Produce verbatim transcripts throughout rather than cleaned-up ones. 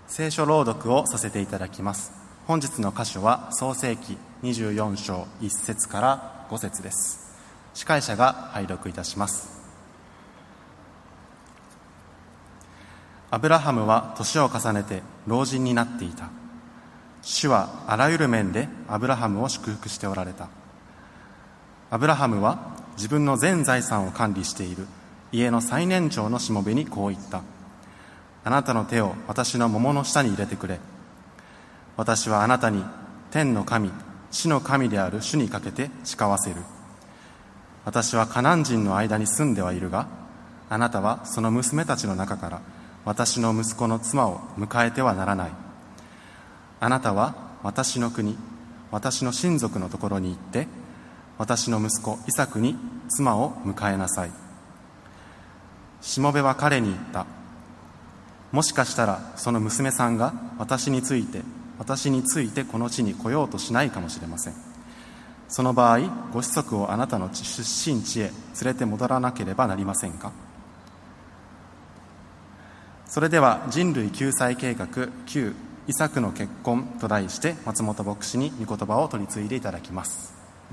聖書朗読をさせていただきます。本日の箇所は創世記にじゅうよん章いち節からご節です。司会者が拝読いたします。アブラハムは年を重ねて老人になっていた。主はあらゆる面でアブラハムを祝福しておられた。アブラハムは自分の全財産を管理している家の最年長のしもべにこう言った。あなたの手を私の桃の下に入れてくれ。私はあなたに天の神、地の神である主にかけて誓わせる。私はカナン人の間に住んではいるが、あなたはその娘たちの中から私の息子の妻を迎えてはならない。あなたは私の国、私の親族のところに行って、私の息子イサクに妻を迎えなさい。しもべは彼に言った。もしかしたらその娘さんが私について私についてこの地に来ようとしないかもしれません。その場合、ご子息をあなたの出身地へ連れて戻らなければなりませんか。それでは人類救済計画きゅうイサクの結婚と題して松本牧師に御言葉を取り継いでいただきます。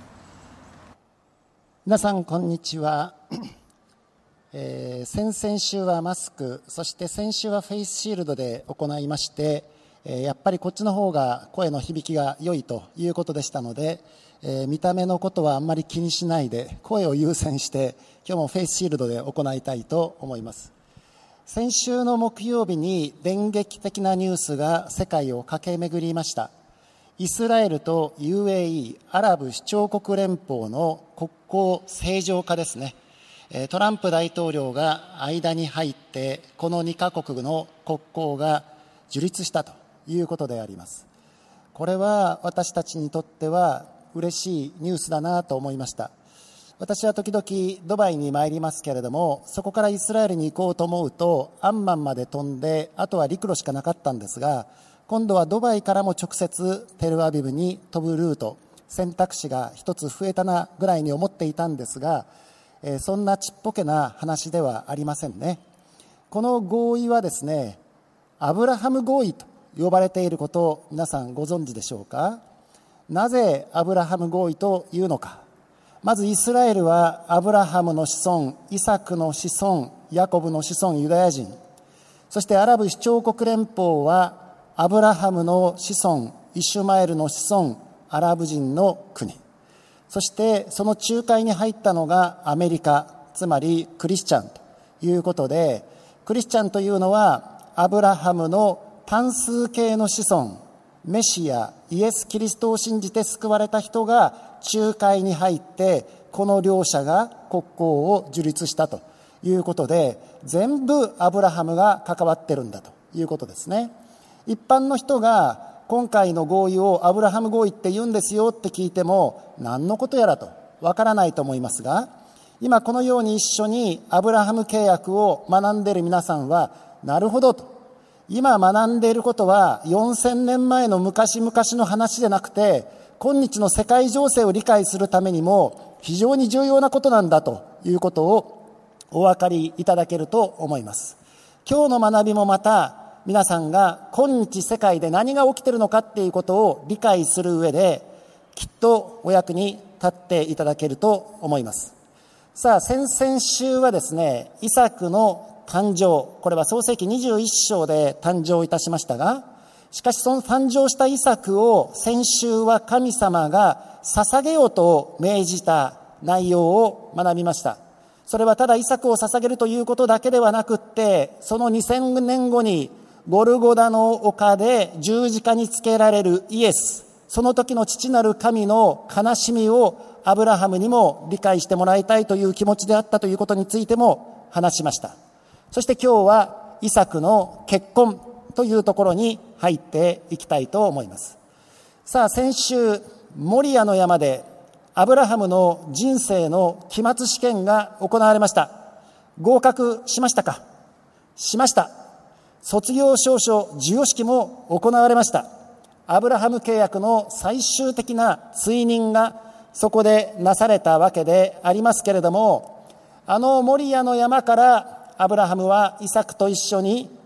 皆さんこんにちは。えー、先々週はマスク、そして先週はフェイスシールドで行いまして、えー、やっぱりこっちの方が声の響きが良いということでしたので、えー、見た目のことはあんまり気にしないで声を優先して今日もフェイスシールドで行いたいと思います。先週の木曜日に電撃的なニュースが世界を駆け巡りました。イスラエルと ユーエーイー アラブ首長国連邦の国交正常化ですね。トランプ大統領が間に入ってこのにカ国の国交が樹立したということであります。これは私たちにとっては嬉しいニュースだなと思いました。私は時々ドバイに参りますけれども、そこからイスラエルに行こうと思うとアンマンまで飛んであとは陸路しかなかったんですが、今度はドバイからも直接テルアビブに飛ぶルート、選択肢が一つ増えたなぐらいに思っていたんですが、えー、そんなちっぽけな話ではありませんね。この合意はですね、アブラハム合意と呼ばれていることを皆さんご存知でしょうか。なぜアブラハム合意というのか。まずイスラエルはアブラハムの子孫、イサクの子孫、ヤコブの子孫ユダヤ人、そしてアラブ首長国連邦はアブラハムの子孫、イシュマエルの子孫、アラブ人の国、そしてその仲介に入ったのがアメリカ、つまりクリスチャンということで、クリスチャンというのはアブラハムの単数形の子孫、メシア、イエス・キリストを信じて救われた人が仲介に入ってこの両者が国交を樹立したということで、全部アブラハムが関わってるんだということですね。一般の人が今回の合意をアブラハム合意って言うんですよって聞いても何のことやらとわからないと思いますが、今このように一緒にアブラハム契約を学んでいる皆さんはなるほどと、今学んでいることはよんせんねんまえの昔々の話でなくて、今日の世界情勢を理解するためにも非常に重要なことなんだということをお分かりいただけると思います。今日の学びもまた皆さんが今日世界で何が起きているのかっていうことを理解する上できっとお役に立っていただけると思います。さあ、先々週はですね、イサクの誕生、これは創世記にじゅういっ章で誕生いたしましたが、しかしその誕生したイサクを先週は神様が捧げようと命じた内容を学びました。それはただイサクを捧げるということだけではなくって、そのにせんねんごにゴルゴダの丘で十字架につけられるイエス、その時の父なる神の悲しみをアブラハムにも理解してもらいたいという気持ちであったということについても話しました。そして今日はイサクの結婚というところに入っていきたいと思います。さあ、先週モリアの山でアブラハムの人生の期末試験が行われました。合格しましたか？しました。卒業証書授与式も行われました。アブラハム契約の最終的な追認がそこでなされたわけでありますけれども、あのモリアの山からアブラハムはイサクと一緒に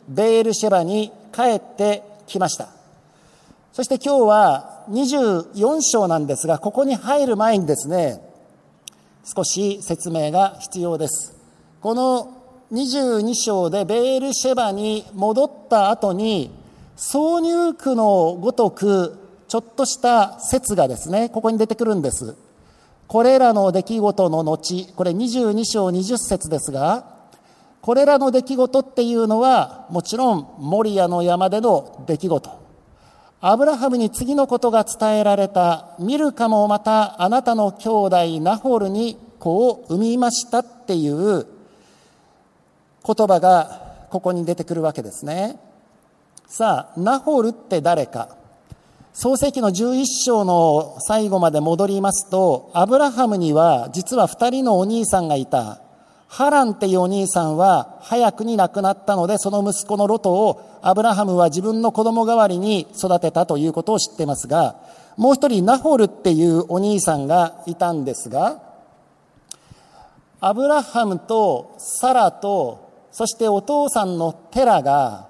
ベールシェバに帰ってきました。そして今日はにじゅうよん章なんですが、ここに入る前にですね、少し説明が必要です。このにじゅうに章でベールシェバに戻った後に、挿入句のごとくちょっとした説がですね、ここに出てくるんです。これらの出来事の後、これにじゅうに章にじゅっ節ですが、これらの出来事っていうのはもちろんモリアの山での出来事。アブラハムに次のことが伝えられた。ミルカもまたあなたの兄弟ナホルに子を産みましたっていう言葉がここに出てくるわけですね。さあ、ナホルって誰か。創世記のじゅういっ章の最後まで戻りますと、アブラハムには実は二人のお兄さんがいた。ハランっていうお兄さんは早くに亡くなったので、その息子のロトをアブラハムは自分の子供代わりに育てたということを知っていますが、もう一人ナホルっていうお兄さんがいたんですが、アブラハムとサラと、そしてお父さんのテラが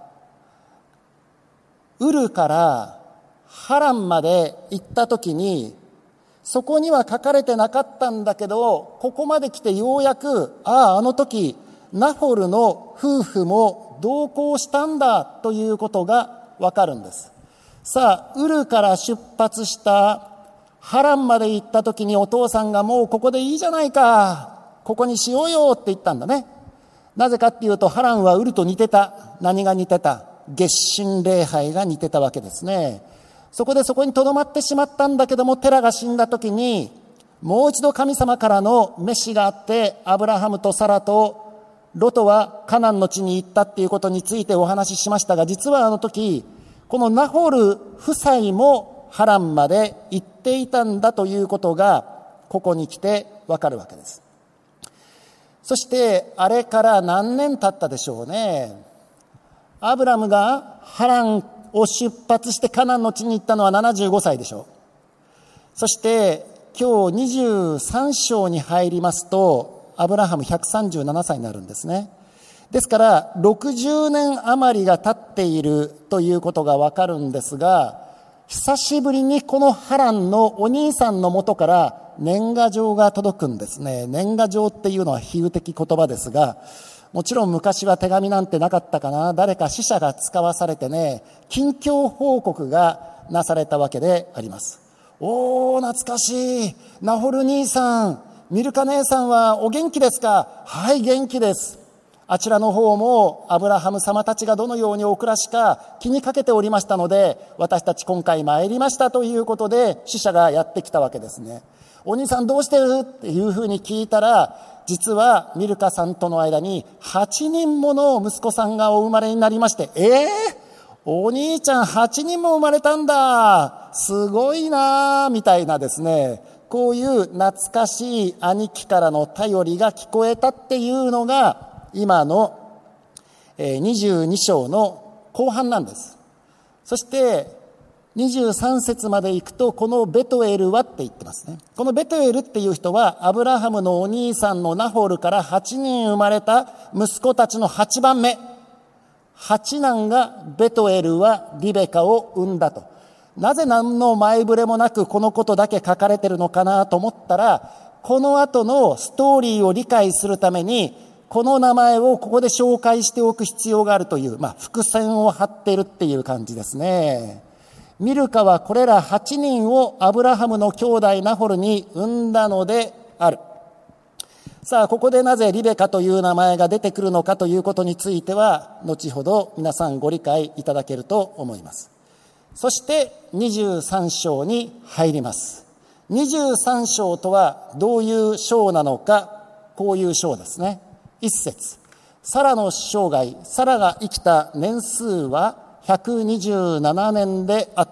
ウルからハランまで行ったときに、そこには書かれてなかったんだけど、ここまで来てようやく、ああ、あの時、ナホルの夫婦も同行したんだということがわかるんです。さあ、ウルから出発したハランまで行った時にお父さんがもうここでいいじゃないか、ここにしようよって言ったんだね。なぜかっていうと、ハランはウルと似てた。何が似てた？月神礼拝が似てたわけですね。そこでそこに留まってしまったんだけども、テラが死んだ時にもう一度神様からの召しがあって、アブラハムとサラとロトはカナンの地に行ったっていうことについてお話ししましたが、実はあの時このナホル夫妻もハランまで行っていたんだということがここに来てわかるわけです。そしてあれから何年経ったでしょうね。アブラムがハランを出発してカナンの地に行ったのはななじゅうごさいでしょう。そして今日にじゅうさん章に入りますと、アブラハムひゃくさんじゅうななさいになるんですね。ですからろくじゅうねん余りが経っているということがわかるんですが、久しぶりにこのハランのお兄さんの元から年賀状が届くんですね。年賀状っていうのは比喩的言葉ですが、もちろん昔は手紙なんてなかったかな。誰か使者が使わされてね、近況報告がなされたわけであります。おー、懐かしい。ナホル兄さん、ミルカ姉さんはお元気ですか？はい、元気です。あちらの方もアブラハム様たちがどのようにお暮らしか気にかけておりましたので、私たち今回参りましたということで使者がやってきたわけですね。お兄さんどうしてるっていうふうに聞いたら、実はミルカさんとの間にはちにんもの息子さんがお生まれになりまして、えー、お兄ちゃんはちにんも生まれたんだ、すごいなみたいなですね、こういう懐かしい兄貴からの頼りが聞こえたっていうのが今のにじゅうに章の後半なんです。そしてにじゅうさん節まで行くと、このベトエルはって言ってますね。このベトエルっていう人はアブラハムのお兄さんのナホルからはちにん生まれた息子たちのはちばんめ、八男がベトエルはリベカを産んだと。なぜ何の前触れもなくこのことだけ書かれてるのかなと思ったら、この後のストーリーを理解するためにこの名前をここで紹介しておく必要があるという、まあ、伏線を張っているっていう感じですね。ミルカはこれらはちにんをアブラハムの兄弟ナホルに産んだのである。さあ、ここでなぜリベカという名前が出てくるのかということについては、後ほど皆さんご理解いただけると思います。そしてにじゅうさん章に入ります。にじゅうさん章とはどういう章なのか、こういう章ですね。一節、サラの生涯、サラが生きた年数はひゃくにじゅうななねんであった。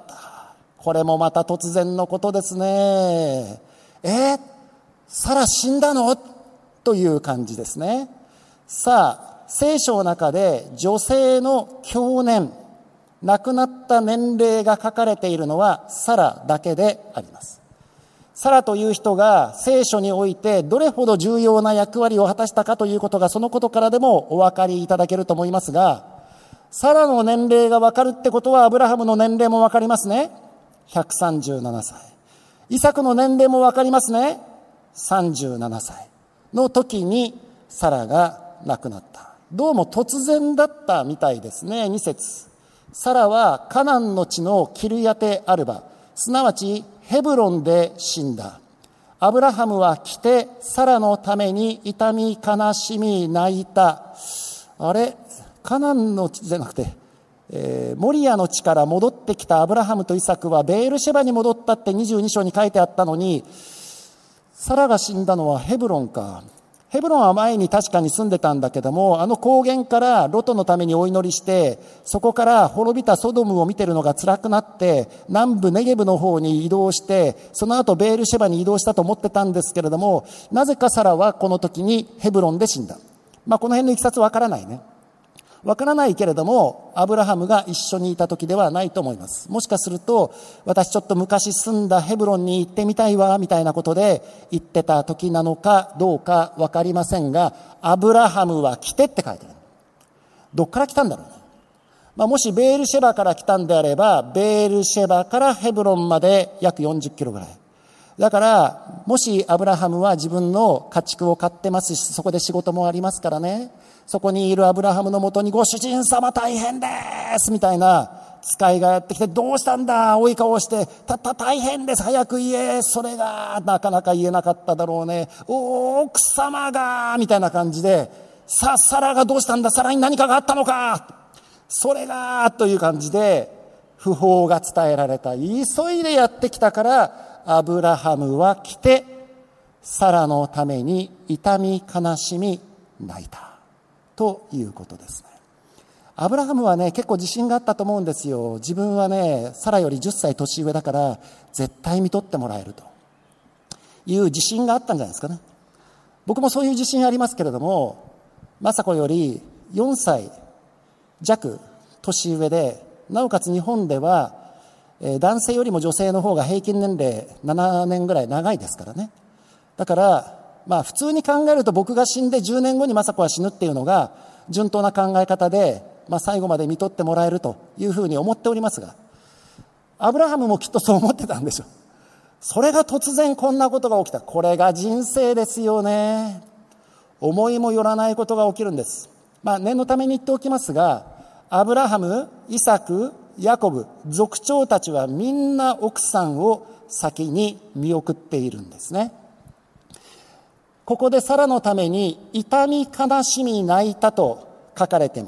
これもまた突然のことですね。えー、サラ死んだのという感じですね。さあ、聖書の中で女性の享年、亡くなった年齢が書かれているのはサラだけであります。サラという人が聖書においてどれほど重要な役割を果たしたかということが、そのことからでもお分かりいただけると思いますが、 サラの年齢が分かるってことはアブラハムの年齢も分かりますね。ひゃくさんじゅうななさい。イサクの年齢も分かりますね。さんじゅうななさいの時にサラが亡くなった。どうも突然だったみたいですね。に節。サラはカナンの地のキルヤテアルバ、すなわちヘブロンで死んだ。アブラハムは来てサラのために痛み悲しみ泣いた。あれ、カナンの地じゃなくて、えー、モリアの地から戻ってきたアブラハムとイサクはベールシェバに戻ったってにじゅうに章に書いてあったのに、サラが死んだのはヘブロンか。ヘブロンは前に確かに住んでたんだけども、あの高原からロトのためにお祈りして、そこから滅びたソドムを見てるのが辛くなって、南部ネゲブの方に移動して、その後ベールシェバに移動したと思ってたんですけれども、なぜかサラはこの時にヘブロンで死んだ。まあこの辺のいきさつわからないね。わからないけれども、アブラハムが一緒にいた時ではないと思います。もしかすると、私ちょっと昔住んだヘブロンに行ってみたいわ、みたいなことで言ってた時なのかどうかわかりませんが、アブラハムは来てって書いてある。どっから来たんだろうね。まあ、もしベールシェバから来たんであれば、ベールシェバからヘブロンまで約よんじゅっキロぐらい。だから、もしアブラハムは自分の家畜を飼ってますし、そこで仕事もありますからね。そこにいるアブラハムのもとに、ご主人様大変ですみたいな使いがやってきて、どうしたんだ青い顔して、たった大変です早く言え。それがなかなか言えなかっただろうね。お奥様がみたいな感じで、さあサラがどうしたんだ、サラに何かがあったのか、それがという感じで訃報が伝えられた。急いでやってきたからアブラハムは来て、サラのために痛み悲しみ泣いたということですね。アブラハムはね、結構自信があったと思うんですよ。自分はね、サラよりじゅっさい年上だから絶対見とってもらえるという自信があったんじゃないですかね。僕もそういう自信ありますけれども、雅子よりよんさい弱年上で、なおかつ日本では、えー、男性よりも女性の方が平均年齢ななねんぐらい長いですからね。だからまあ普通に考えると、僕が死んでじゅうねんごに雅子は死ぬっていうのが順当な考え方で、まあ最後まで見とってもらえるというふうに思っておりますが、アブラハムもきっとそう思ってたんでしょう。それが突然こんなことが起きた。これが人生ですよね。思いもよらないことが起きるんです。まあ念のために言っておきますが、アブラハム、イサク、ヤコブ、族長たちはみんな奥さんを先に見送っているんですね。ここでサラのために痛み悲しみ泣いたと書かれています。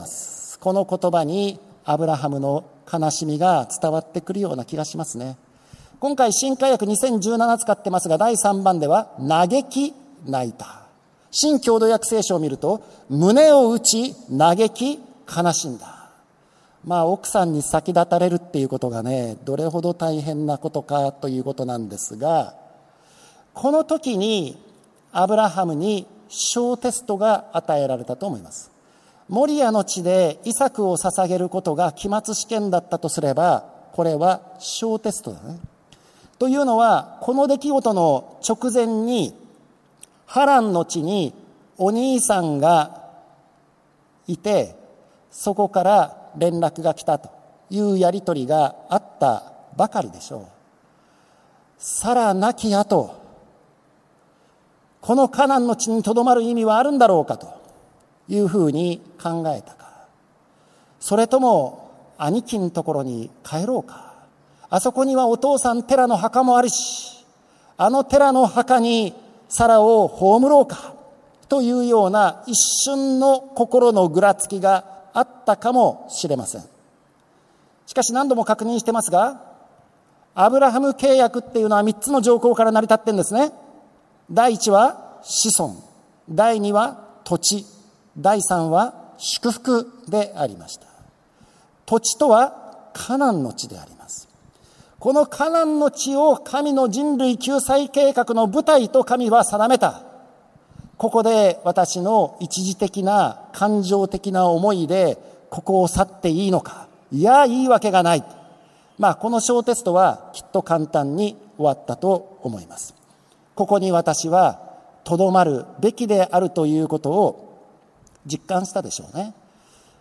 この言葉にアブラハムの悲しみが伝わってくるような気がしますね。今回新改訳にせんじゅうなな使ってますが、だいさんばんでは嘆き泣いた。新共同訳聖書を見ると、胸を打ち嘆き悲しんだ。まあ奥さんに先立たれるっていうことがね、どれほど大変なことかということなんですが、この時にアブラハムに小テストが与えられたと思います。モリアの地でイサクを捧げることが期末試験だったとすれば、これは小テストだね。というのは、この出来事の直前にハランの地にお兄さんがいて、そこから連絡が来たというやり取りがあったばかりでしょう。サラ亡き後、このカナンの地にとどまる意味はあるんだろうかというふうに考えたか、それとも兄貴のところに帰ろうか、あそこにはお父さんテラの墓もあるし、あのテラの墓にサラを葬ろうかというような一瞬の心のぐらつきがあったかもしれません。しかし何度も確認してますが、アブラハム契約っていうのはみっつの条項から成り立ってるんですね。第一は子孫、第二は土地、第三は祝福でありました。土地とはカナンの地であります。このカナンの地を神の人類救済計画の舞台と神は定めた。ここで私の一時的な感情的な思いでここを去っていいのか、いやいいわけがない。まあこの小テストはきっと簡単に終わったと思います。ここに私はとどまるべきであるということを実感したでしょうね。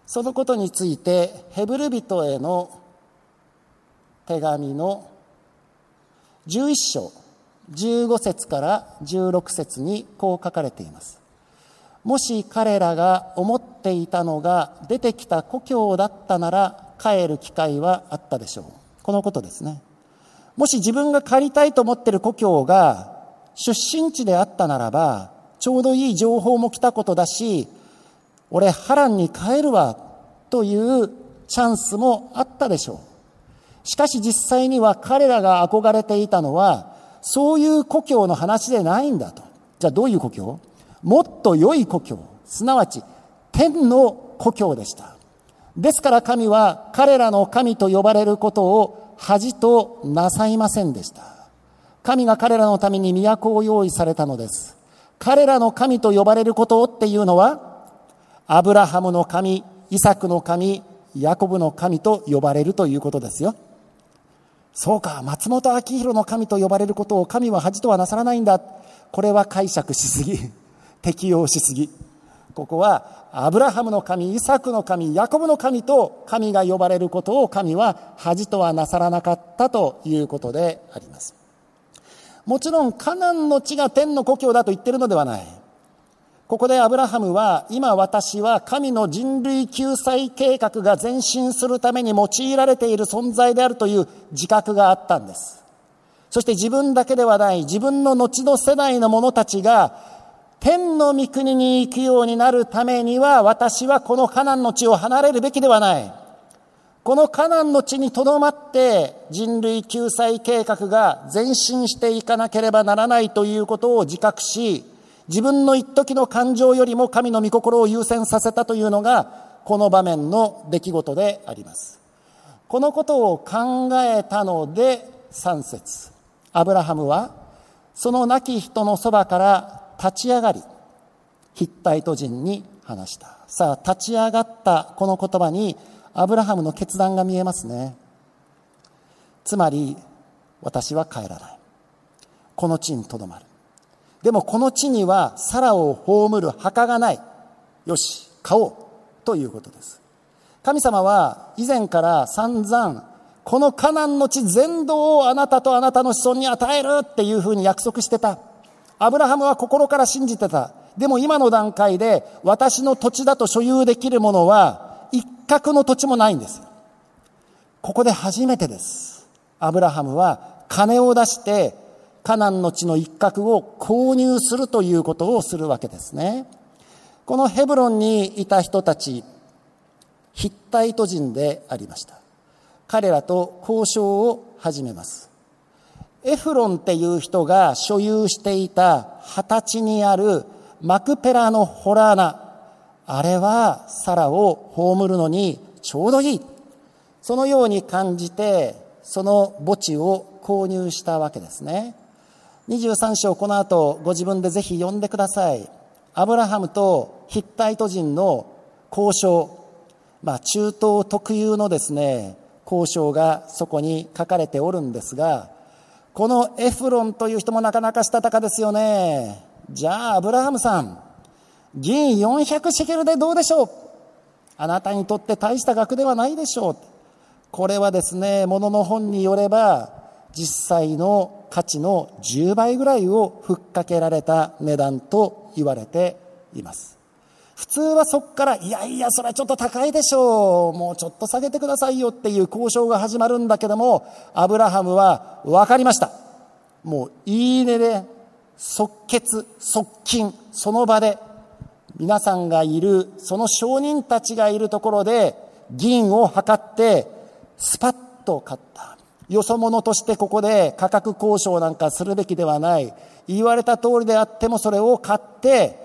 そのことについてヘブル人への手紙のじゅういっ章じゅうご節からじゅうろく節にこう書かれています。もし彼らが思っていたのが出てきた故郷だったなら帰る機会はあったでしょう。このことですね。もし自分が帰りたいと思っている故郷が出身地であったならば、ちょうどいい情報も来たことだし、俺ハランに帰るわというチャンスもあったでしょう。しかし実際には彼らが憧れていたのはそういう故郷の話でないんだと。じゃあどういう故郷？もっと良い故郷、すなわち天の故郷でした。ですから神は彼らの神と呼ばれることを恥となさいませんでした。神が彼らのために都を用意されたのです。彼らの神と呼ばれることをっていうのは、アブラハムの神、イサクの神、ヤコブの神と呼ばれるということですよ。そうか、松本明弘の神と呼ばれることを神は恥とはなさらないんだ。これは解釈しすぎ、適用しすぎ。ここはアブラハムの神、イサクの神、ヤコブの神と神が呼ばれることを神は恥とはなさらなかったということであります。もちろんカナンの地が天の故郷だと言っているのではない。ここでアブラハムは、今私は神の人類救済計画が前進するために用いられている存在であるという自覚があったんです。そして自分だけではない、自分の後の世代の者たちが天の御国に行くようになるためには、私はこのカナンの地を離れるべきではない。このカナンの地にとどまって人類救済計画が前進していかなければならないということを自覚し、自分の一時の感情よりも神の御心を優先させたというのがこの場面の出来事であります。このことを考えたのでさん節、アブラハムはその亡き人のそばから立ち上がり、ヒッタイト人に話した。さあ、立ち上がったこの言葉にアブラハムの決断が見えますね。つまり、私は帰らない。この地にとどまる。でもこの地にはサラを葬る墓がない。よし、買おうということです。神様は以前から散々、このカナンの地全土をあなたとあなたの子孫に与えるっていうふうに約束してた。アブラハムは心から信じてた。でも今の段階で私の土地だと所有できるものは一角の土地もないんです。ここで初めてです。アブラハムは金を出してカナンの地の一角を購入するということをするわけですね。このヘブロンにいた人たち、ヒッタイト人でありました。彼らと交渉を始めます。エフロンっていう人が所有していた畑地にあるマクペラのホラーナ、あれはサラを葬るのにちょうどいい。そのように感じて、その墓地を購入したわけですね。にじゅうさん章、この後ご自分でぜひ読んでください。アブラハムとヒッタイト人の交渉、まあ中東特有のですね、交渉がそこに書かれておるんですが、このエフロンという人もなかなかしたたかですよね。じゃあアブラハムさん、銀よんひゃくシェケルでどうでしょう。あなたにとって大した額ではないでしょう。これはですね、物の本によれば実際の価値のじゅうばいぐらいをふっかけられた値段と言われています。普通はそこから、いやいやそれはちょっと高いでしょう、もうちょっと下げてくださいよっていう交渉が始まるんだけども、アブラハムは分かりました、もういいねで即決即金、その場で皆さんがいる、その証人たちがいるところで銀を測ってスパッと買った。よそ者としてここで価格交渉なんかするべきではない。言われた通りであってもそれを買って、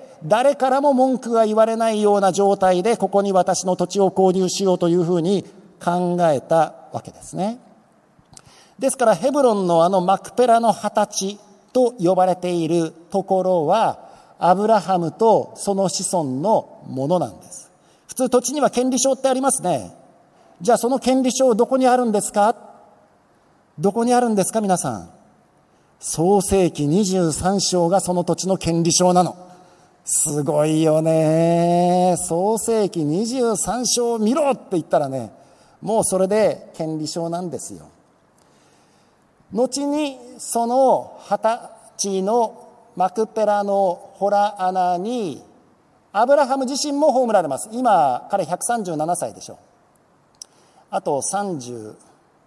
誰からも文句が言われないような状態でここに私の土地を購入しようというふうに考えたわけですね。ですからヘブロンのあのマクペラの畑地と呼ばれているところはアブラハムとその子孫のものなんです。普通土地には権利書ってありますね。じゃあその権利書どこにあるんですか？どこにあるんですか皆さん。創世記にじゅうさん章がその土地の権利書なの。 すごいよね。創世記にじゅうさん章見ろって言ったらね、もうそれで権利書なんですよ。後にその二十歳のマクペラの洞穴にアブラハム自身も葬られます。今彼ひゃくさんじゅうななさいでしょう。あとさんじゅう、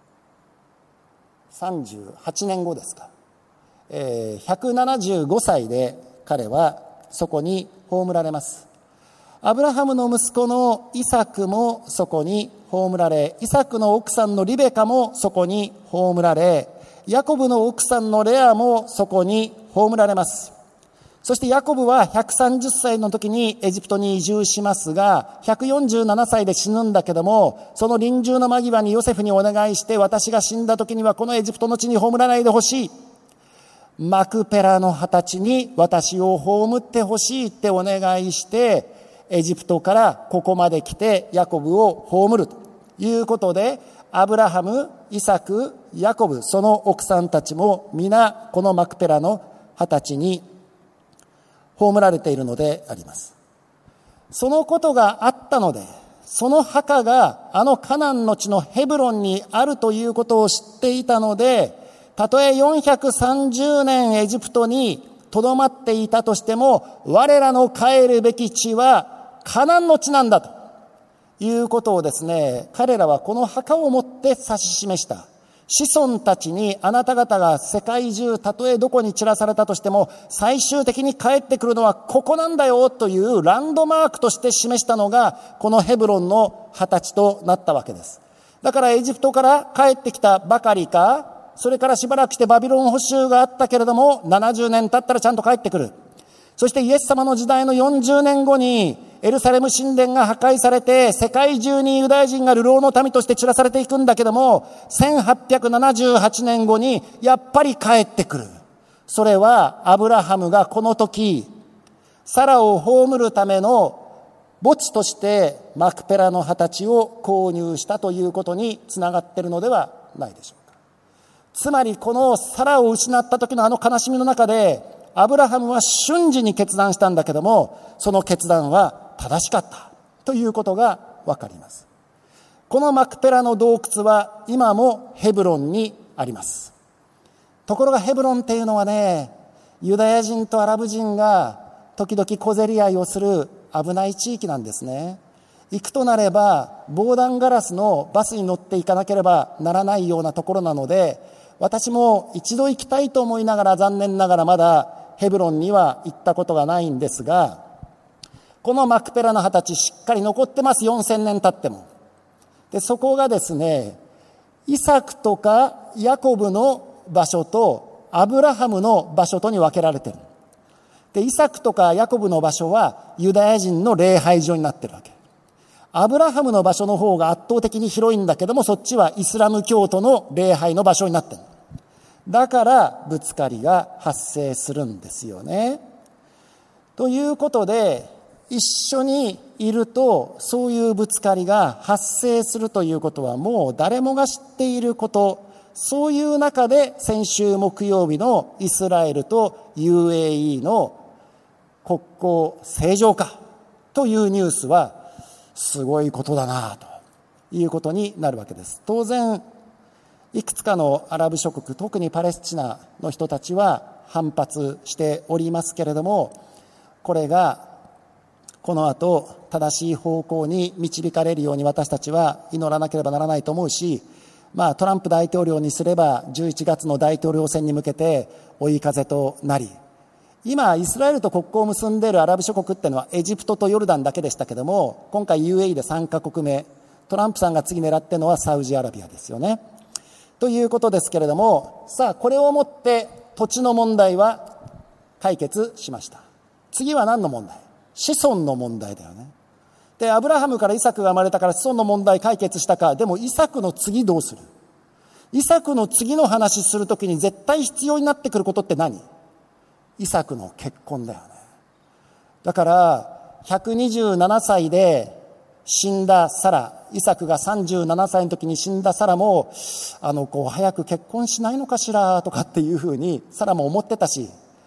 さんじゅうはちねんごですか、えー、ひゃくななじゅうごさいで彼はそこに葬られます。アブラハムの息子のイサクもそこに葬られ、イサクの奥さんのリベカもそこに葬られ、ヤコブの奥さんのレアもそこに葬られます。そしてヤコブはひゃくさんじゅっさいの時にエジプトに移住しますが、ひゃくよんじゅうななさいで死ぬんだけども、その臨終の間際にヨセフにお願いして、私が死んだ時にはこのエジプトの地に葬らないでほしい、マクペラの二十歳に私を葬ってほしいってお願いして、エジプトからここまで来てヤコブを葬るということで、アブラハム、イサク、ヤコブ、その奥さんたちも皆このマクペラの二十歳に葬られているのであります。そのことがあったので、その墓があのカナンの地のヘブロンにあるということを知っていたので、たとえよんひゃくさんじゅうねんエジプトにとどまっていたとしても、我らの帰るべき地はカナンの地なんだということをですね、彼らはこの墓をもって指し示した。子孫たちに、あなた方が世界中たとえどこに散らされたとしても最終的に帰ってくるのはここなんだよというランドマークとして示したのがこのヘブロンの二十歳となったわけです。だからエジプトから帰ってきたばかりか、それからしばらくしてバビロン捕囚があったけれどもななじゅうねん経ったらちゃんと帰ってくる。そしてイエス様の時代のよんじゅうねんごにエルサレム神殿が破壊されて世界中にユダヤ人が流浪の民として散らされていくんだけども、せんはっぴゃくななじゅうはちねんごにやっぱり帰ってくる。それはアブラハムがこの時サラを葬るための墓地としてマクペラの二十歳を購入したということにつながっているのではないでしょうか。つまりこのサラを失った時のあの悲しみの中でアブラハムは瞬時に決断したんだけども、その決断は正しかったということがわかります。このマクペラの洞窟は今もヘブロンにあります。ところがヘブロンっていうのはね、ユダヤ人とアラブ人が時々小競り合いをする危ない地域なんですね。行くとなれば防弾ガラスのバスに乗っていかなければならないようなところなので、私も一度行きたいと思いながら残念ながらまだヘブロンには行ったことがないんですが、このマクペラの二十歳しっかり残ってます。よんせんねん経っても。でそこがですね、イサクとかヤコブの場所とアブラハムの場所とに分けられてる。でイサクとかヤコブの場所はユダヤ人の礼拝所になってるわけ。アブラハムの場所の方が圧倒的に広いんだけども、そっちはイスラム教徒の礼拝の場所になってる。だからぶつかりが発生するんですよね。ということで、一緒にいるとそういうぶつかりが発生するということはもう誰もが知っていること。そういう中で先週木曜日のイスラエルと ユーエーイー の国交正常化というニュースはすごいことだなということになるわけです。当然いくつかのアラブ諸国、特にパレスチナの人たちは反発しておりますけれども、これがこの後正しい方向に導かれるように私たちは祈らなければならないと思うし、まあトランプ大統領にすればじゅういちがつの大統領選に向けて追い風となり、今イスラエルと国交を結んでいるアラブ諸国っていうのはエジプトとヨルダンだけでしたけども、今回 ユーエーイー でさんカ国目、トランプさんが次狙っているのはサウジアラビアですよね。ということですけれども、さあこれをもって土地の問題は解決しました。次は何の問題？子孫の問題だよね。でアブラハムからイサクが生まれたから子孫の問題解決したか。でもイサクの次どうする？イサクの次の話するときに絶対必要になってくることって何？イサクの結婚だよね。だからひゃくにじゅうななさいで死んだサラ、イサクがさんじゅうななさいの時に死んだサラも、あの子早く結婚しないのかしらとかっていうふうにサラも思ってたし、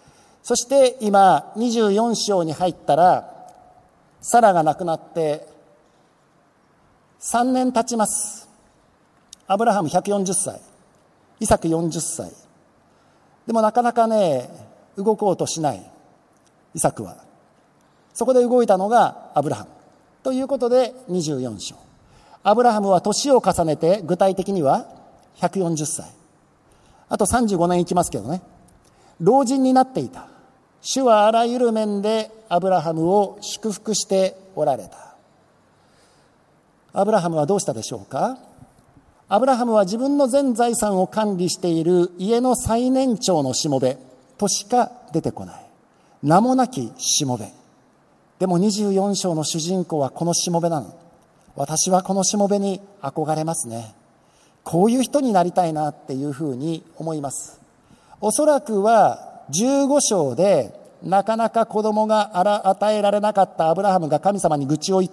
そして今にじゅうよん章に入ったら、サラが亡くなってさんねん経ちます。アブラハムひゃくよんじゅっさい、イサクよんじゅっさい。でもなかなかね、動こうとしないイサクは。そこで動いたのがアブラハムということでにじゅうよん章。アブラハムは年を重ねて、具体的にはひゃくよんじゅっさい、あとさんじゅうごねん生きますけどね、老人になっていた。主はあらゆる面でアブラハムを祝福しておられた。アブラハムはどうしたでしょうか。アブラハムは自分の全財産を管理している家の最年長のしもべとしか出てこない。名もなきしもべ。でもにじゅうよん章の主人公はこのしもべなの。私はこのしもべに憧れますね。こういう人になりたいなっていうふうに思います。おそらくはじゅうご章でなかなか子供が与えられなかったアブラハムが神様に愚痴を言って、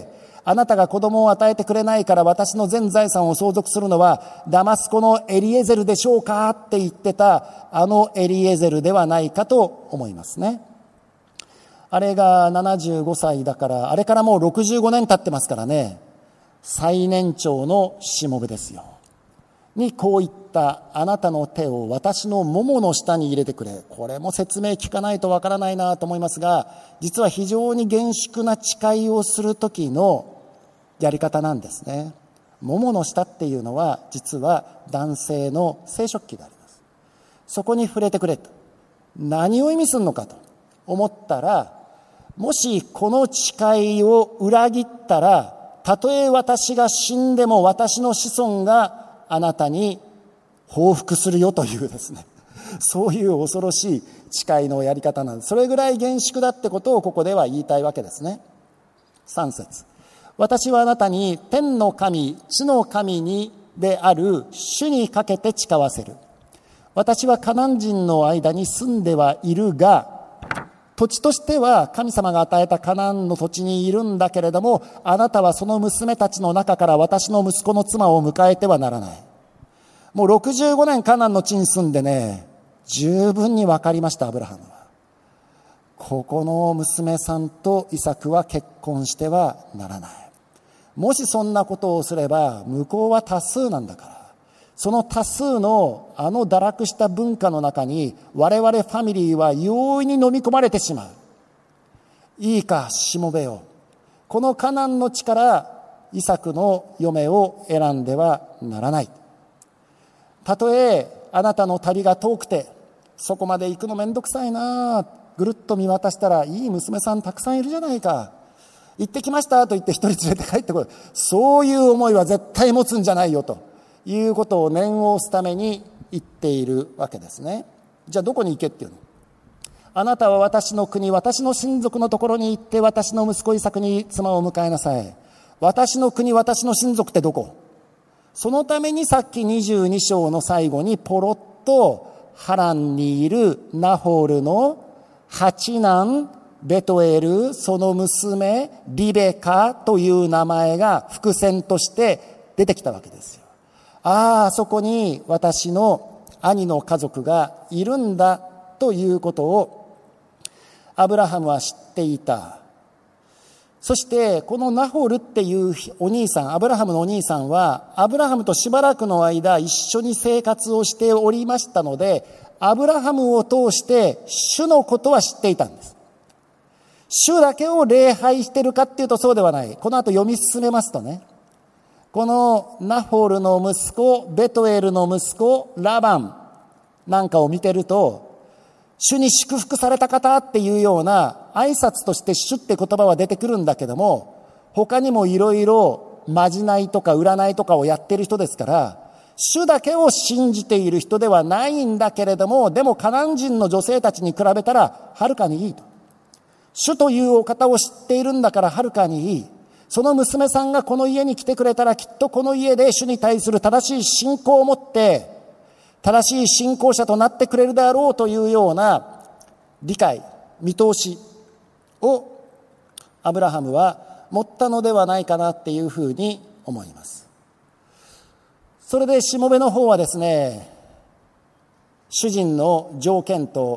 あなたが子供を与えてくれないから私の全財産を相続するのはダマスコのエリエゼルでしょうかって言ってたあのエリエゼルではないかと思いますね。あれがななじゅうごさいだから、あれからもうろくじゅうごねん経ってますからね、最年長のしもべですよ。にこう言った。あなたの手を私のももの下に入れてくれ。これも説明聞かないとわからないなと思いますが、実は非常に厳粛な誓いをする時のやり方なんですね。ももの下っていうのは実は男性の生殖器であります。そこに触れてくれと。何を意味するのかと思ったら、もしこの誓いを裏切ったら、たとえ私が死んでも私の子孫があなたに報復するよというですね、そういう恐ろしい誓いのやり方なんです。それぐらい厳粛だってことをここでは言いたいわけですね。さん節。私はあなたに天の神、地の神にである主にかけて誓わせる。私はカナン人の間に住んではいるが、土地としては神様が与えたカナンの土地にいるんだけれども、あなたはその娘たちの中から私の息子の妻を迎えてはならない。もうろくじゅうごねんカナンの地に住んでね、十分に分かりました。アブラハムはここの娘さんとイサクは結婚してはならない。もしそんなことをすれば向こうは多数なんだから、その多数のあの堕落した文化の中に我々ファミリーは容易に飲み込まれてしまう。いいかしもべよ、このカナンの地からイサクの嫁を選んではならない。たとえあなたの旅が遠くてそこまで行くのめんどくさいな、ぐるっと見渡したらいい娘さんたくさんいるじゃないか、行ってきましたと言って一人連れて帰ってこい、そういう思いは絶対持つんじゃないよということを念を押すために言っているわけですね。じゃあどこに行けっていうの。あなたは私の国、私の親族のところに行って私の息子イサクに妻を迎えなさい。私の国、私の親族ってどこ？そのためにさっきにじゅうに章の最後にポロッとハランにいるナホールの八男ベトエル、その娘リベカという名前が伏線として出てきたわけですよ。ああ、そこに私の兄の家族がいるんだということをアブラハムは知っていた。そしてこのナホルっていうお兄さん、アブラハムのお兄さんはアブラハムとしばらくの間一緒に生活をしておりましたので、アブラハムを通して主のことは知っていたんです。主だけを礼拝しているかっていうとそうではない。この後読み進めますとね、このナホールの息子、ベトエルの息子ラバンなんかを見てると、主に祝福された方っていうような挨拶として主って言葉は出てくるんだけども、他にもいろいろまじないとか占いとかをやっている人ですから、主だけを信じている人ではないんだけれども、でもカナン人の女性たちに比べたらはるかにいいと。主というお方を知っているんだからはるかにいい。その娘さんがこの家に来てくれたら、きっとこの家で主に対する正しい信仰を持って正しい信仰者となってくれるであろうというような理解、見通しをアブラハムは持ったのではないかなっていうふうに思います。それでしもべの方はですね、主人の条件と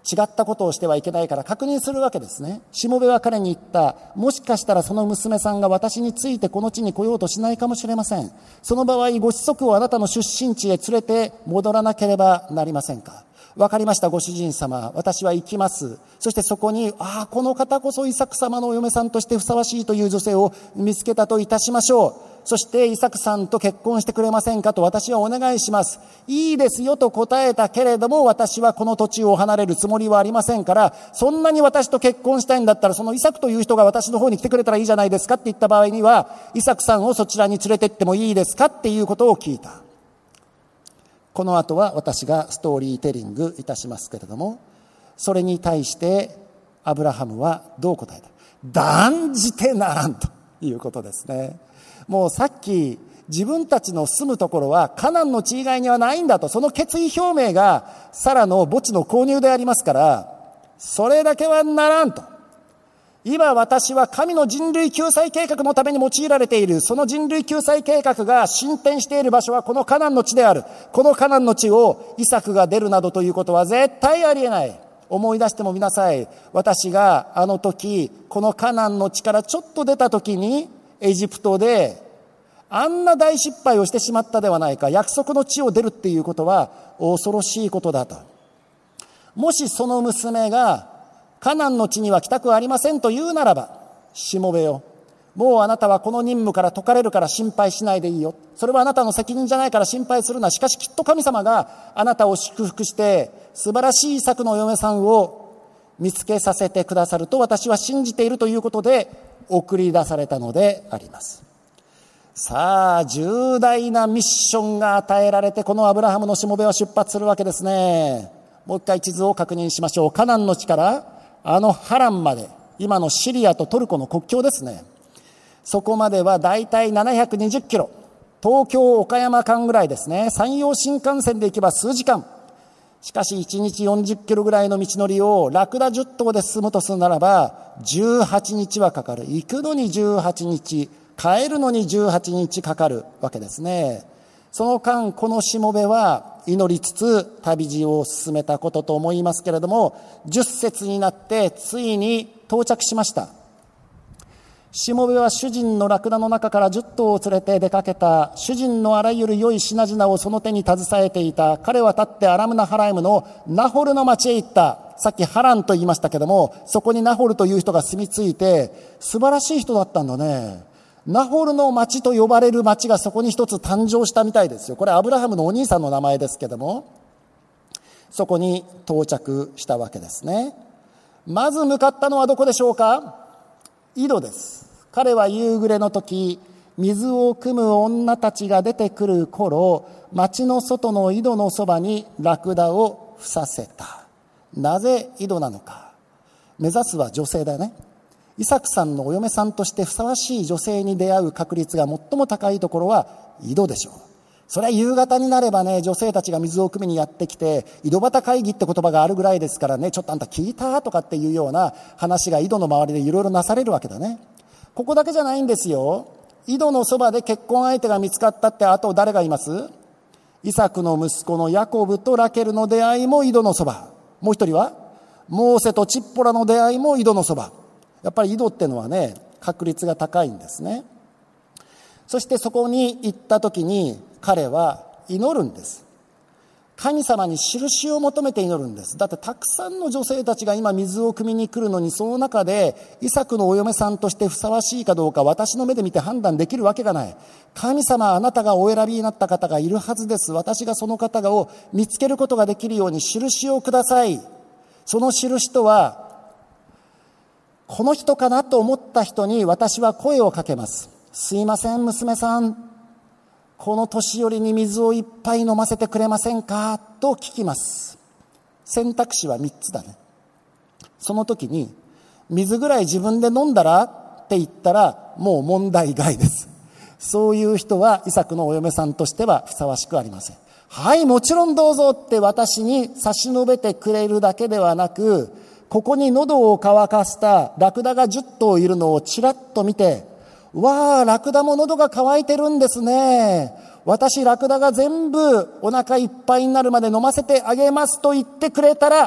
違ったことをしてはいけないから確認するわけですね。しもべは彼に言った。もしかしたらその娘さんが私についてこの地に来ようとしないかもしれません。その場合、ご子息をあなたの出身地へ連れて戻らなければなりませんか。わかりました、ご主人様。私は行きます。そしてそこに、ああ、この方こそイサク様のお嫁さんとしてふさわしいという女性を見つけたといたしましょう。そしてイサクさんと結婚してくれませんかと私はお願いします。いいですよと答えたけれども、私はこの土地を離れるつもりはありませんから、そんなに私と結婚したいんだったら、そのイサクという人が私の方に来てくれたらいいじゃないですかって言った場合には、イサクさんをそちらに連れてってもいいですかっていうことを聞いた。この後は私がストーリーテリングいたしますけれども、それに対してアブラハムはどう答えた。断じてならんということですね。もうさっき自分たちの住むところはカナンの地以外にはないんだと、その決意表明がサラの墓地の購入でありますから、それだけはならんと。今私は神の人類救済計画のために用いられている、その人類救済計画が進展している場所はこのカナンの地である。このカナンの地をイサクが出るなどということは絶対ありえない。思い出してもみなさい。私があの時このカナンの地からちょっと出た時にエジプトであんな大失敗をしてしまったではないか。約束の地を出るっていうことは恐ろしいことだと。もしその娘がカナンの地には来たくありませんと言うならば、しもべよ、もうあなたはこの任務から解かれるから心配しないでいいよ。それはあなたの責任じゃないから心配するな。しかしきっと神様があなたを祝福して素晴らしいイサクのお嫁さんを見つけさせてくださると私は信じているということで送り出されたのであります。さあ、重大なミッションが与えられて、このアブラハムのしもべは出発するわけですね。もう一回地図を確認しましょう。カナンの地からあのハランまで、今のシリアとトルコの国境ですね。そこまではだいたいななひゃくにじゅっキロ、東京岡山間ぐらいですね。山陽新幹線で行けば数時間。しかしいちにちよんじゅっキロぐらいの道のりをラクダじゅっ頭で進むとするならばじゅうはちにちはかかる。行くのにじゅうはちにち、帰るのにじゅうはちにちかかるわけですね。その間このしもべは祈りつつ旅路を進めたことと思いますけれども、じゅっ節になってついに到着しました。しもべは主人のラクダの中からじゅっ頭を連れて出かけた。主人のあらゆる良い品々をその手に携えていた。彼は立ってアラムナハライムのナホルの町へ行った。さっきハランと言いましたけども、そこにナホルという人が住み着いて、素晴らしい人だったんだね。ナホルの町と呼ばれる町がそこに一つ誕生したみたいですよ。これアブラハムのお兄さんの名前ですけども、そこに到着したわけですね。まず向かったのはどこでしょうか。井戸です。彼は夕暮れの時、水を汲む女たちが出てくる頃、町の外の井戸のそばにラクダを伏させた。なぜ井戸なのか。目指すは女性だよね。イサクさんのお嫁さんとしてふさわしい女性に出会う確率が最も高いところは井戸でしょう。それは夕方になればね、女性たちが水を汲みにやってきて、井戸端会議って言葉があるぐらいですからね、ちょっとあんた聞いたとかっていうような話が井戸の周りでいろいろなされるわけだね。ここだけじゃないんですよ。井戸のそばで結婚相手が見つかったって、あと誰がいます？イサクの息子のヤコブとラケルの出会いも井戸のそば。もう一人はモーセとチッポラの出会いも井戸のそば。やっぱり井戸ってのはね、確率が高いんですね。そしてそこに行った時に彼は祈るんです。神様に印を求めて祈るんです。だってたくさんの女性たちが今水を汲みに来るのに、その中でイサクのお嫁さんとしてふさわしいかどうか私の目で見て判断できるわけがない。神様、あなたがお選びになった方がいるはずです。私がその方を見つけることができるように印をください。その印とは、この人かなと思った人に私は声をかけます。すいません、娘さん。この年寄りに水をいっぱい飲ませてくれませんかと聞きます。選択肢はみっつだね。その時に、水ぐらい自分で飲んだらって言ったらもう問題外です。そういう人はイサクのお嫁さんとしてはふさわしくありません。はい、もちろんどうぞって私に差し伸べてくれるだけではなく、ここに喉を渇かせたラクダがじゅっ頭いるのをちらっと見て、わあ、ラクダも喉が渇いてるんですね。私ラクダが全部お腹いっぱいになるまで飲ませてあげますと言ってくれたら、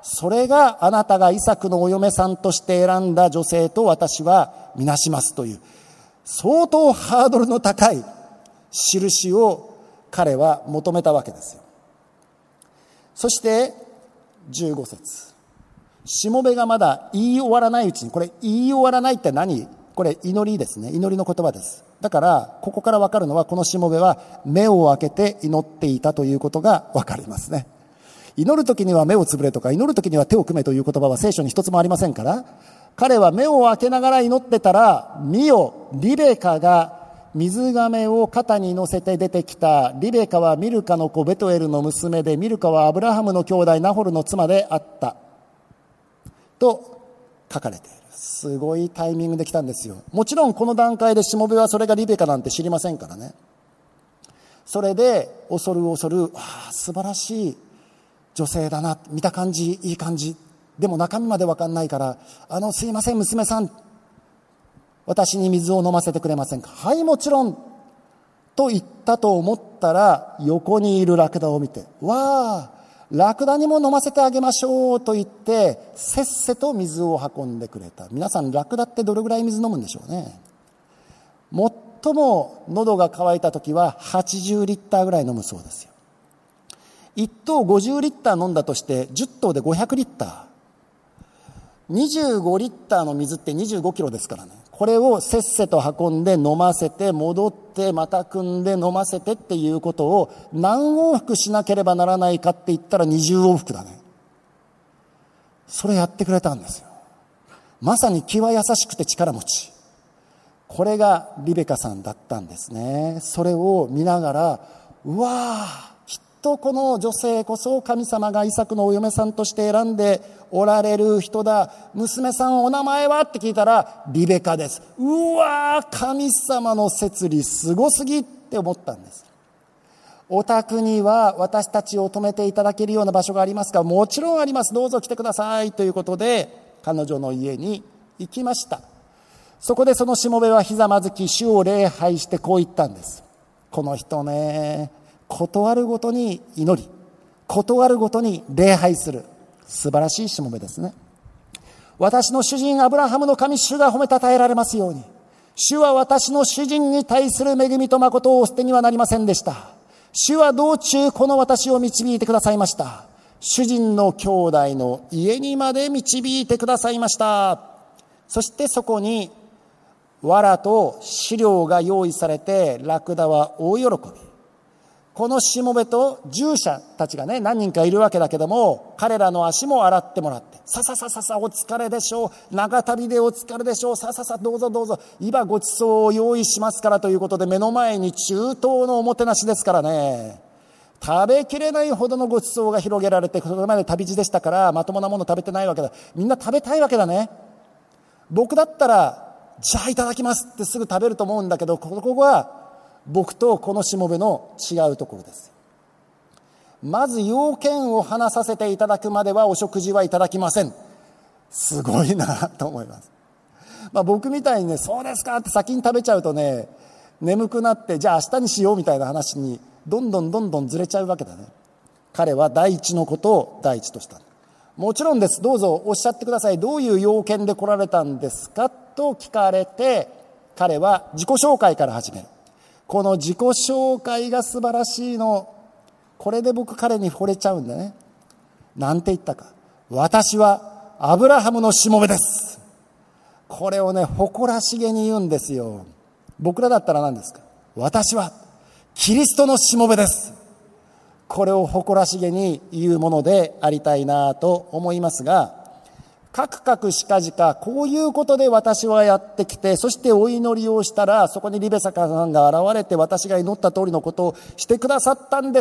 それがあなたがイサクのお嫁さんとして選んだ女性と私はみなしますという、相当ハードルの高い印を彼は求めたわけですよ。そしてじゅうご節、しもべがまだ言い終わらないうちに、これ言い終わらないって何？これ祈りですね。祈りの言葉です。だからここから分かるのは、このしもべは目を開けて祈っていたということが分かりますね。祈るときには目をつぶれとか、祈るときには手を組めという言葉は聖書に一つもありませんから、彼は目を開けながら祈ってたら、見よ、リベカが水亀を肩に乗せて出てきた。リベカはミルカの子ベトエルの娘で、ミルカはアブラハムの兄弟ナホルの妻であったと書かれている。すごいタイミングで来たんですよ。もちろんこの段階でしもべはそれがリベカなんて知りませんからね。それで恐る恐る、ああ素晴らしい女性だな、見た感じいい感じ、でも中身まで分かんないから、あのすいません娘さん、私に水を飲ませてくれませんか。はいもちろんと言ったと思ったら、横にいるラクダを見て、わあラクダにも飲ませてあげましょうと言ってせっせと水を運んでくれた。皆さんラクダってどれぐらい水飲むんでしょうね。最も喉が渇いた時ははちじゅうリッターぐらい飲むそうですよ。いっ頭ごじゅうリッター飲んだとしてじゅっ頭でごひゃくリッター、にじゅうごリッターの水ってにじゅうごキロですからね。これをせっせと運んで飲ませて、戻ってまた汲んで飲ませてっていうことを何往復しなければならないかって言ったらにじゅう往復だね。それやってくれたんですよ。まさに気は優しくて力持ち。これがリベカさんだったんですね。それを見ながら、うわあきっとこの女性こそ神様がイサクのお嫁さんとして選んでおられる人だ。娘さんお名前はって聞いたらリベカです。うわー神様の摂理すごすぎって思ったんです。お宅には私たちを泊めていただけるような場所がありますか。もちろんあります。どうぞ来てくださいということで彼女の家に行きました。そこでそのしもべはひざまずき主を礼拝してこう言ったんです。この人ね、断るごとに祈り、断るごとに礼拝する素晴らしいしもべですね。私の主人アブラハムの神主が褒めたたえられますように、主は私の主人に対する恵みと誠をお捨てにはなりませんでした。主は道中この私を導いてくださいました。主人の兄弟の家にまで導いてくださいました。そしてそこに藁と飼料が用意されて、ラクダは大喜び。このしもべと従者たちがね、何人かいるわけだけども、彼らの足も洗ってもらって、さささささお疲れでしょう、長旅でお疲れでしょう、さささどうぞどうぞ、今ごちそうを用意しますからということで、目の前に中東のおもてなしですからね、食べきれないほどのごちそうが広げられて、それまで旅路でしたからまともなもの食べてないわけだ。みんな食べたいわけだね。僕だったらじゃあいただきますってすぐ食べると思うんだけど、ここは僕とこのしもべの違うところです。まず要件を話させていただくまではお食事はいただきません。すごいなと思います。まあ、僕みたいにね、そうですかって先に食べちゃうとね、眠くなってじゃあ明日にしようみたいな話にどんどんどんどんずれちゃうわけだね。彼は第一のことを第一とした。もちろんです。どうぞおっしゃってください。どういう要件で来られたんですかと聞かれて、彼は自己紹介から始める。この自己紹介が素晴らしいの。これで僕彼に惚れちゃうんだね。なんて言ったか。私はアブラハムのしもべです。これをね、誇らしげに言うんですよ。僕らだったら何ですか。私はキリストのしもべです。これを誇らしげに言うものでありたいなと思いますが、かくかくしかじかこういうことで私はやってきて、そしてお祈りをしたら、そこにリベサカさんが現れて私が祈った通りのことをしてくださったんです。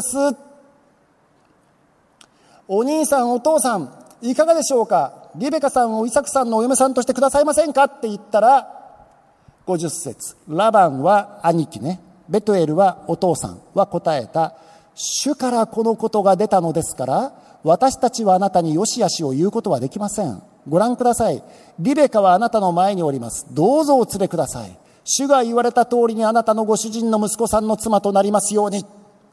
お兄さんお父さんいかがでしょうか。リベカさんをイサクさんのお嫁さんとしてくださいませんかって言ったら、ごじゅっ節、ラバンは兄貴ね、ベトエルはお父さんは答えた。主からこのことが出たのですから、私たちはあなたによしあしを言うことはできません。ご覧ください。リベカはあなたの前におります。どうぞお連れください。主が言われた通りにあなたのご主人の息子さんの妻となりますように。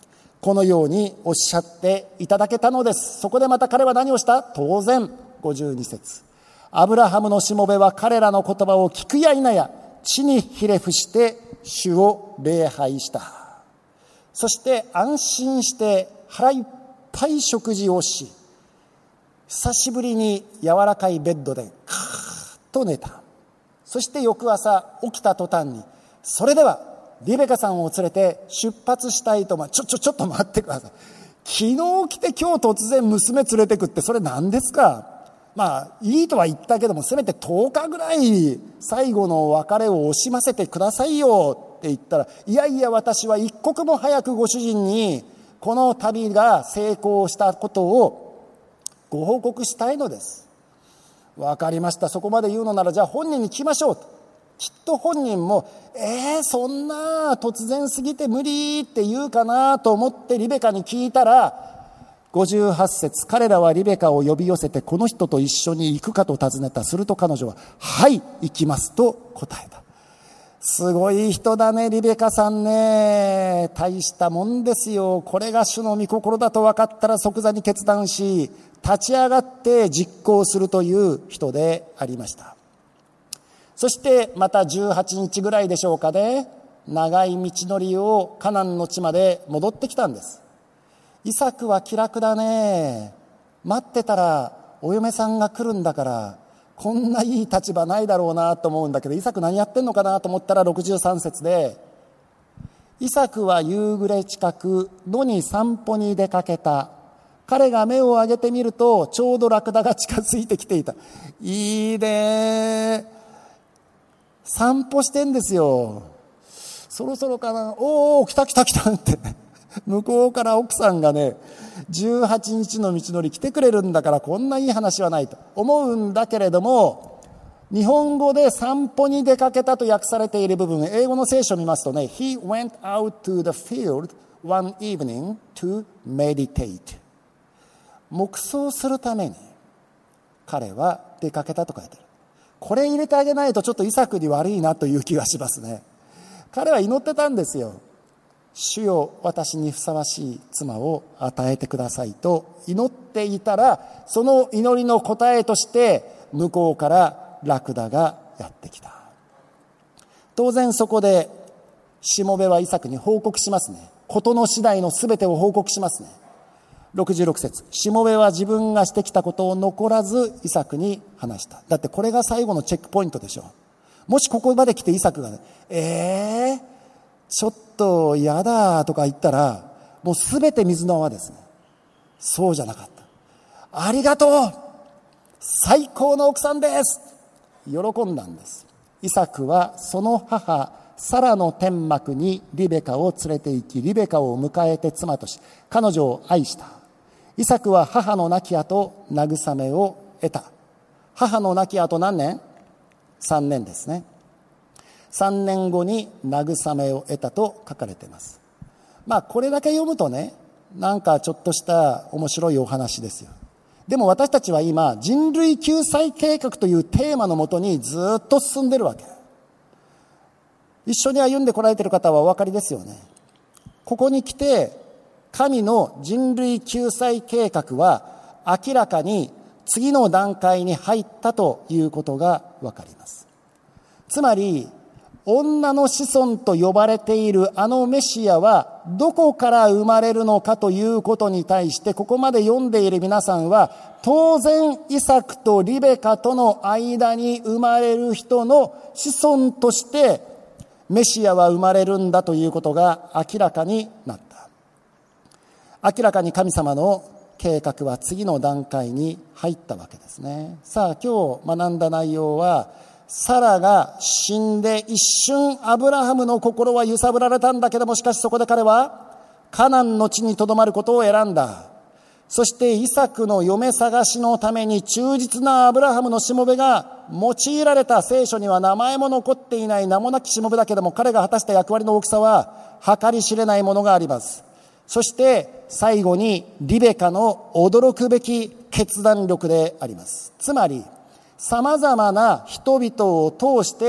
このようにおっしゃっていただけたのです。そこでまた彼は何をした？当然ごじゅうに節、アブラハムのしもべは彼らの言葉を聞くや否や地にひれ伏して主を礼拝した。そして安心して腹いっぱい食事をし、久しぶりに柔らかいベッドでカーッと寝た。そして翌朝起きた途端に、それではリベカさんを連れて出発したいと思う。ちょちょちょっと待ってください。昨日来て今日突然娘連れてくってそれ何ですか？まあいいとは言ったけども、せめてとおかぐらい最後の別れを惜しませてくださいよって言ったら、いやいや私は一刻も早くご主人にこの旅が成功したことをご報告したいのです。わかりました。そこまで言うのならじゃあ本人に聞きましょうと。きっと本人もえー、そんな突然すぎて無理って言うかなと思ってリベカに聞いたら、ごじゅうはち節、彼らはリベカを呼び寄せてこの人と一緒に行くかと尋ねた。すると彼女ははい行きますと答えた。すごい人だねリベカさんね。大したもんですよ。これが主の御心だと分かったら即座に決断し立ち上がって実行するという人でありました。そしてまたじゅうはちにちぐらいでしょうかね、長い道のりをカナンの地まで戻ってきたんです。イサクは気楽だね。待ってたらお嫁さんが来るんだからこんないい立場ないだろうなと思うんだけど、イサク何やってんのかなと思ったらろくじゅうさん節で、イサクは夕暮れ近く野に散歩に出かけた。彼が目を上げてみるとちょうどラクダが近づいてきていた。いいね、散歩してんですよ。そろそろかな、おー来た来た来たって向こうから奥さんがね、じゅうはちにちの道のり来てくれるんだからこんないい話はないと思うんだけれども、日本語で散歩に出かけたと訳されている部分、英語の聖書を見ますとね、 He went out to the field one evening to meditate、 黙想するために彼は出かけたと書いてある。これ入れてあげないとちょっとイサクに悪いなという気がしますね。彼は祈ってたんですよ。主よ私にふさわしい妻を与えてくださいと祈っていたら、その祈りの答えとして向こうからラクダがやってきた。当然そこでしもべはイサクに報告しますね。事の次第のすべてを報告しますね。ろくじゅうろく節、しもべは自分がしてきたことを残らずイサクに話した。だってこれが最後のチェックポイントでしょ。もしここまで来てイサクがね、えーちょっと嫌だとか言ったらもうすべて水の泡ですね。そうじゃなかった。ありがとう、最高の奥さんです喜んだんです。イサクはその母サラの天幕にリベカを連れて行き、リベカを迎えて妻とし彼女を愛した。イサクは母の亡き後慰めを得た。母の亡き後何年？さんねんですね。さんねんごに慰めを得たと書かれています。まあこれだけ読むとね、なんかちょっとした面白いお話ですよ。でも私たちは今人類救済計画というテーマのもとにずっと進んでるわけ。一緒に歩んでこられている方はお分かりですよね。ここに来て神の人類救済計画は明らかに次の段階に入ったということが分かります。つまり女の子孫と呼ばれているあのメシアはどこから生まれるのかということに対して、ここまで読んでいる皆さんは当然イサクとリベカとの間に生まれる人の子孫としてメシアは生まれるんだということが明らかになった。明らかに神様の計画は次の段階に入ったわけですね。さあ今日学んだ内容は、サラが死んで一瞬アブラハムの心は揺さぶられたんだけども、しかしそこで彼はカナンの地にとどまることを選んだ。そしてイサクの嫁探しのために忠実なアブラハムのしもべが用いられた。聖書には名前も残っていない名もなきしもべだけども、彼が果たした役割の大きさは計り知れないものがあります。そして最後にリベカの驚くべき決断力であります。つまり様々な人々を通して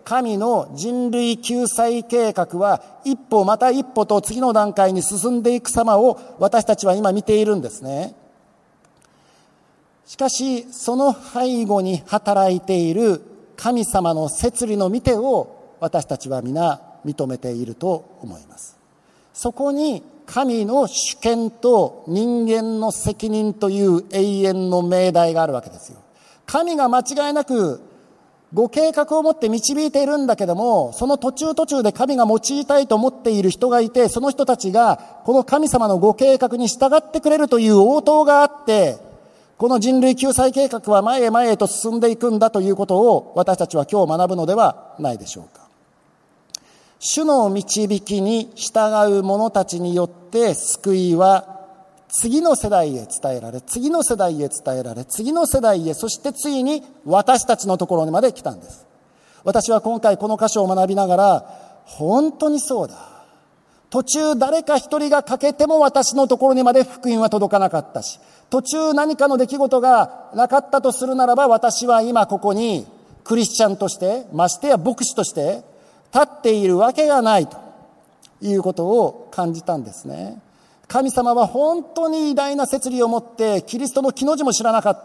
神の人類救済計画は一歩また一歩と次の段階に進んでいく様を私たちは今見ているんですね。しかしその背後に働いている神様の摂理の御手を私たちは皆認めていると思います。そこに神の主権と人間の責任という永遠の命題があるわけですよ。神が間違いなくご計画を持って導いているんだけども、その途中途中で神が用いたいと思っている人がいて、その人たちがこの神様のご計画に従ってくれるという応答があって、この人類救済計画は前へ前へと進んでいくんだということを私たちは今日学ぶのではないでしょうか。主の導きに従う者たちによって救いは次の世代へ伝えられ、次の世代へ伝えられ、次の世代へ、そしてついに私たちのところにまで来たんです。私は今回この箇所を学びながら、本当にそうだ。途中誰か一人が欠けても私のところにまで福音は届かなかったし、途中何かの出来事がなかったとするならば、私は今ここにクリスチャンとして、ましてや牧師として立っているわけがないということを感じたんですね。神様は本当に偉大な摂理を持ってキリストの木の字も知らなかった。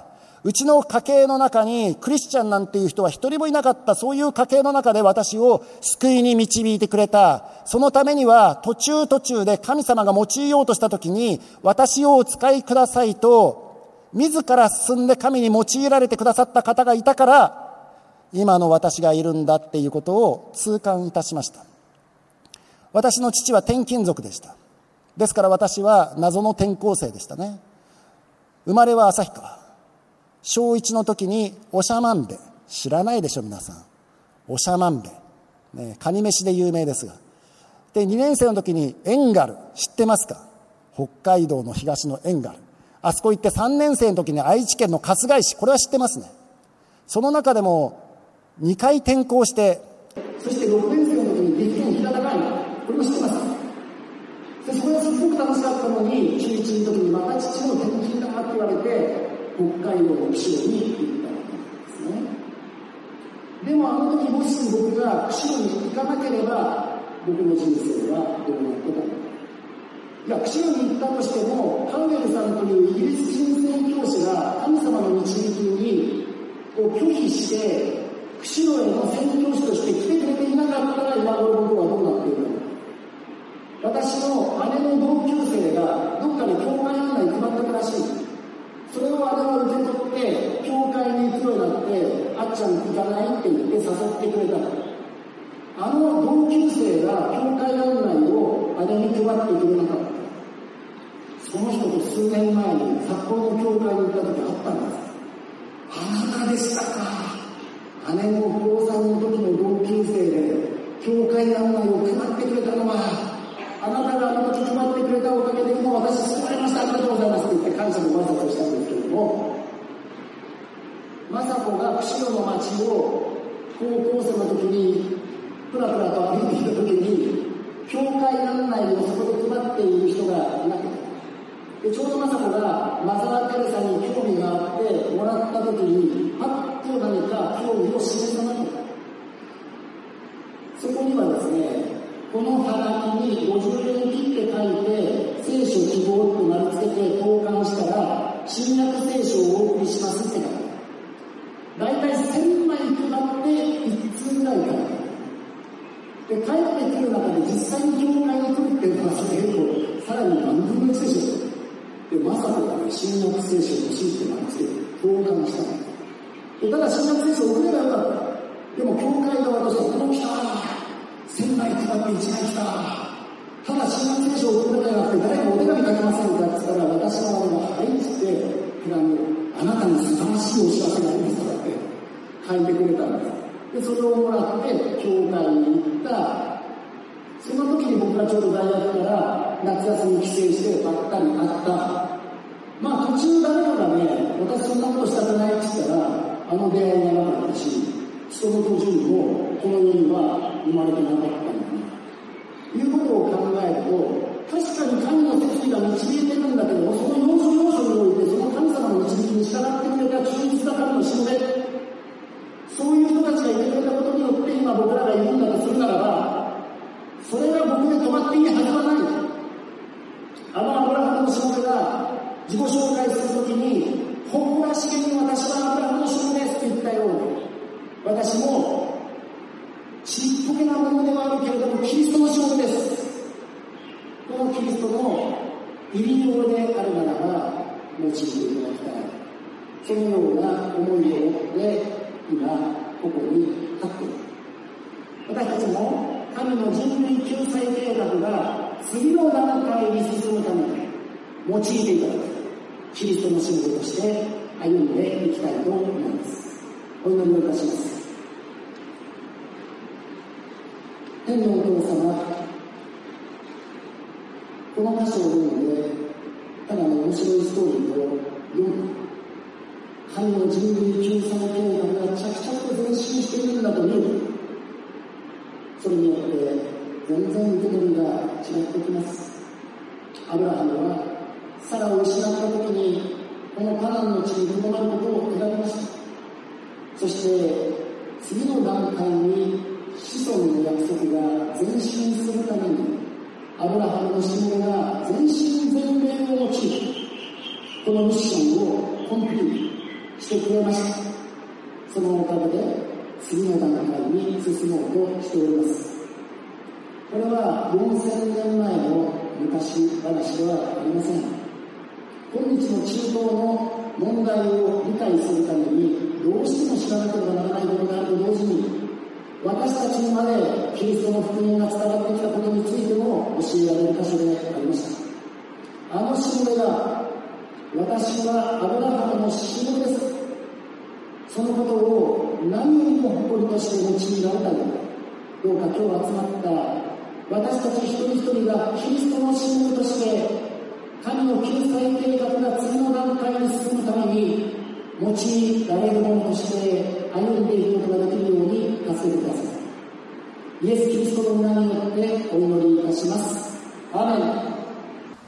うちの家系の中にクリスチャンなんていう人は一人もいなかった。そういう家系の中で私を救いに導いてくれた。そのためには途中途中で神様が用いようとしたときに、私をお使いくださいと自ら進んで神に用いられてくださった方がいたから、今の私がいるんだっていうことを痛感いたしました。私の父は転勤族でした。ですから私は謎の転校生でしたね。生まれは旭川。小一の時に長万部、知らないでしょ皆さん。長万部、ね、カニ飯で有名ですが。で、にねん生の時に遠軽、知ってますか？北海道の東の遠軽。あそこ行ってさんねん生の時に愛知県の春日井市、これは知ってますね。その中でもにかい転校して、そしてろくねん生の時に岐阜県平高い、これも知ってます。でそれはすごく楽しかったのに、中いちの時にまた父の転勤だって言われて、北海道の釧路に行ったわけですね。でもあの時もし僕が釧路に行かなければ、僕の人生はどうなったか。いや、釧路に行ったとしても、カウエルさんというイギリス人宣教師が神様の導きにを拒否して、釧路への宣教師として来てくれていなかったら、今頃僕はどうなっているのか。私の姉の同級生がどっかで教会案内配ってたらしい。それを姉は受け取って教会に行くようになって、あっちゃん行かないって言って誘ってくれた。あの同級生が教会案内を姉に配ってくれなかった。その人と数年前に札幌の教会に行った時あったんです。あなたでしたか。姉の高さんの時の同級生で教会案内を配ってくれたのは、あなたがあの時配ってくれたおかげで今私救われました、ありがとうございますって言って感謝のご挨拶をしたんですけれども、政子が釧路の町を高校生の時にプラプラと歩いていた時に、教会案内をそこで配っている人がいなくて、でちょうど政子がマザー・テレサに興味があってもらった時に、パッと何か興味を示さなかった。そこにはですね、このハガキにごじゅうえん切って書いて、聖書希望と名付けて投函したら、新約聖書をお送りしますって書いてある。だいたいせんまい配っていっつうぐらい書いてある。で、帰ってくる中で実際に教会に来るっていうのはそれ結構、さらに何分のいちでしょう。で、まさかね、新約聖書欲しいって名付けて投函したの。で、ただ新約聖書を送ればよかった。でも教会側としては、この来たせんまい配っていちまい来た。ただ新約聖書を送るだけじゃなくて、誰かお手紙書けませんかって言ったら、私の姉が、はいっつって、手紙を、あなたに素晴らしいお知らせがありますからって書いてくれたんです。で、それをもらって、教会に行った。その時に僕がちょうど大学から夏休み帰省してばったり会った。まあ途中誰かがね、私そんなことしたくないって言ったら、あの出会いがなかったし、その途中もこの世には生まれてなかったんだということを考えると、確かに神の摂理が導いてるんだけども、その要所要所においてその神様の導きに従ってくれた忠実な神のしもべ、そういう人たちがいてくれたことによってが僕らがいるんだとするならば、それが僕で止まっていいはずはない。あのアブラハムのしもべが自己紹介するときに、誇らしげに私はアブラハムのしもべですって言ったように、私もちっぽけなものではあるけれどもキリストのしもべです。このキリストの入り用であるならば用いていただきたい。そのような思いを持って今ここに立っている。私たちも神の人類救済計画が次の段階に進むために用いていただくキリストのしもべとして歩んでいきたいと思います。お祈りをいたします。天のお父様、この箇所を読んでただの面白いストーリーを読む。神の人類救済計画が着々と前進しているんだと見る。それによって全然受け取りが違ってきます。アブラハムはサラを失った時にこのカナンの地にとどまることを選びました。そして次の段階に子孫の約束が前進するためにアブラハムのしもべが全身全霊を用いてこのミッションをコンプリートしてくれました。そのおかげで次の段階に進もうとしております。これはよんせんねんまえの昔話ではありません。今日の中東の問題を理解するためにどうしても知らなければならないことがあると同時に、私たちにまでキリストの福音が伝わってきたことについても教えられる箇所でありました。あのしもべが、私はアブラハムのしもべです。そのことを何よりも誇りとして用いられたのか、どうか今日集まった私たち一人一人がキリストのしもべとして神の救済計画が次の段階に進むために用いられるものとして歩んでいくことができるように助けてください。イエス・キリストの皆によってお祈りいたします。アーメン。